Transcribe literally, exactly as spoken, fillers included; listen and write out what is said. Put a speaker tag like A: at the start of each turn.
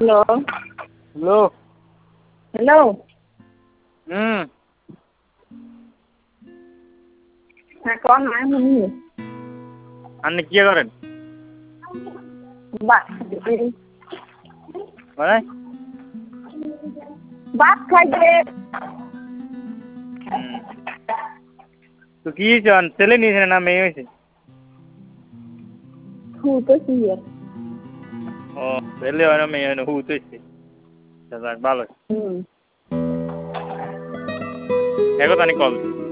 A: hello
B: hello
A: hello
B: হুম
A: হ্যাঁ কন না শুনি
B: আপনি কি করেন
A: ভাত
B: মানে
A: ভাত খাইতে
B: হুম তো কি চান ছেলে নিয়েছেন না মেয়ে হয়েছে
A: শুতেছি
B: ও ছেলে হয় না মেয়ে হয় না হুত হয়েছে যাক ভালো
A: হুম
B: এখন আমি কল দিই